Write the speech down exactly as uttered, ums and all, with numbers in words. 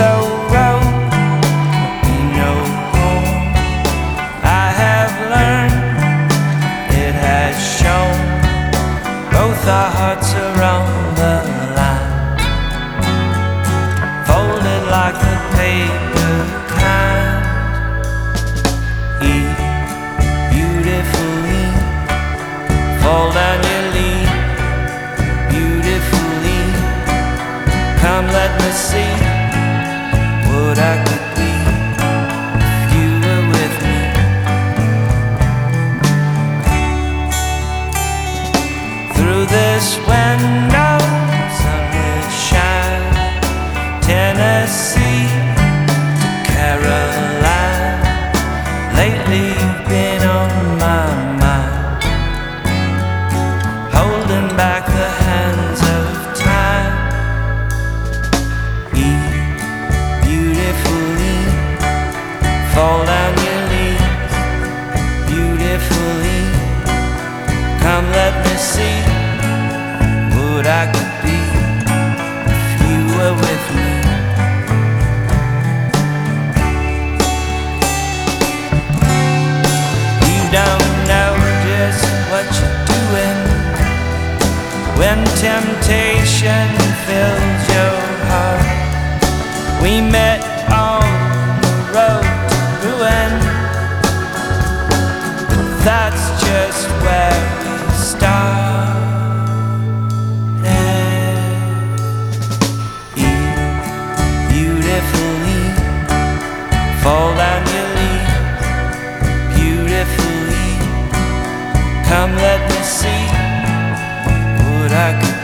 so road be no home. I have learned, it has shown, both our hearts are on the line, folded like the paper kind. Eat beautifully, fall down your lead beautifully. Come let me see what I could be if you were with me. Through this window, sun will shine. Tennessee to Carolina, lately you've been on my mind, holding back the hands of time. Eat beautifully, fall down your knees beautifully. Come let me see what I could be if you were with me. You don't know just what you're doing when temptation fills your heart. We met on the road to ruin, but that's just where we started. Eat beautifully, fall down your lead beautifully. Come let me see what I could